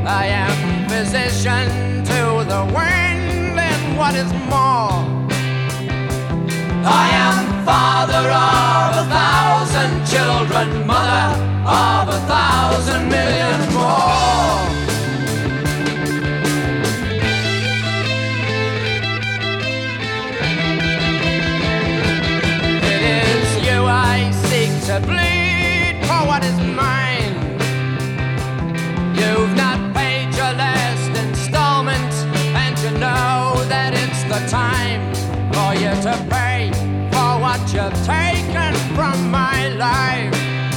I am physician to the wind, and what is more, I am father of 1,000 children, mother of 1,000 million more. It is you I seek to bleed for what is mine. You've not paid your last installment, and you know that it's the time for you to pay for what you've taken from my life.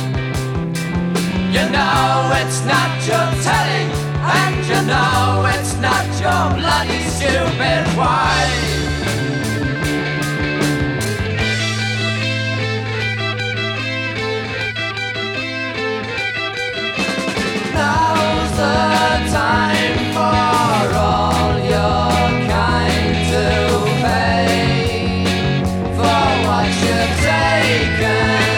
You know it's not your telling, and you know it's not your bloody stupid wife. Now's the time for all your kind to pay for what you've taken.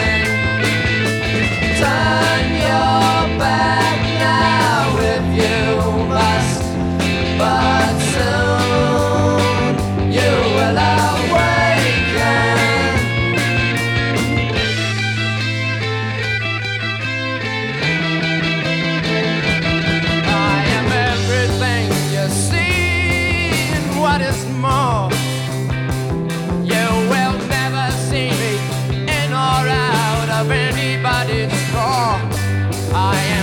Turn your back now if you must, but soon you will awaken. I am everything you see, and what is more, you will never see me in or out of anybody's drawer. I